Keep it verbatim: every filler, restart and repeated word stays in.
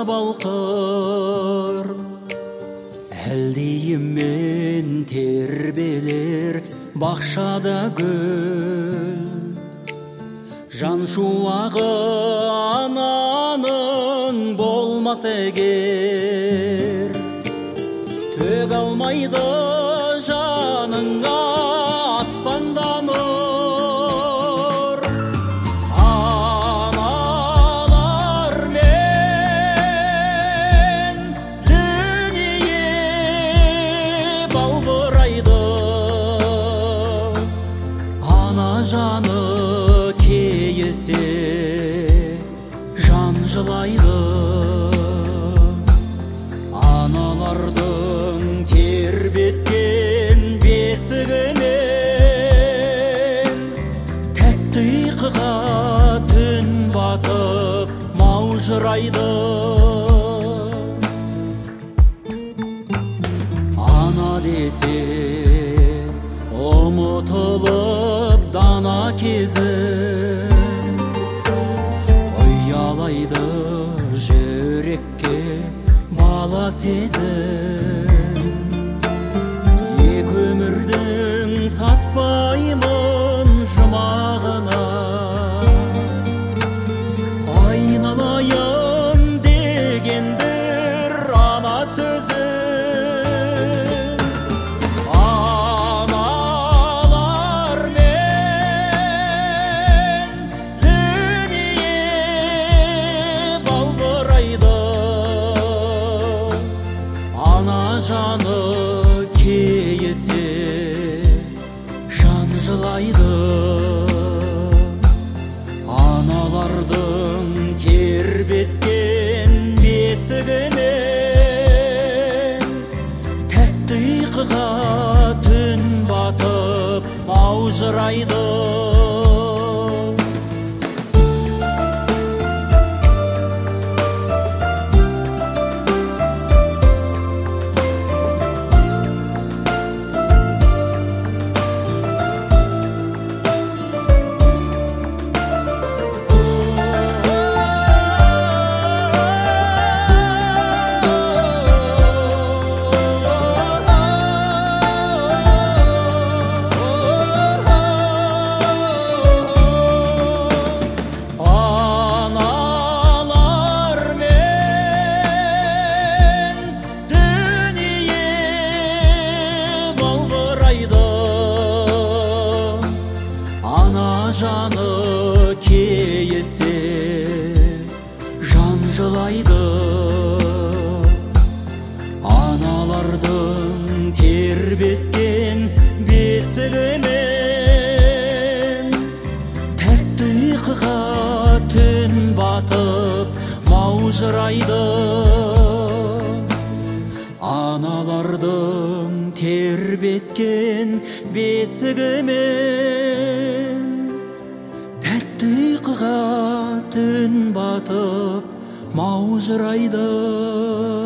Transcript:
балқыр, әлдейіммен тербелер бақшада гүл. Жан шуағы ананың болмас егер, төг алмайды жаныңа аспанда нұр. Аналар мен дүние балбырайды, ана жаны кейісе жан жылайды. Аналардың тербеткен бесігінен тәтті ұйқыға түн батып маужырайды. Ана десе ұмытылып дана кезім, ұялайды жүрекке бала сезім. Екі өмірдің сатпаймын жұмағына, айналайын деген бір ана сөзі. Аналар мен дүние балбырайды, ана жаны кейісе жан жылайды. Аналардың тербеткен бесігінен тәтті ұйқыға түн батып маужырайды. Ана жаны кейісе жан жылайды. Аналардың тербеткен бесігінен тәтті ұйқыға түн батып маужырайды. Аналардың тербеткен бесігімен тәтті ұйқыға түн батып маужырайды.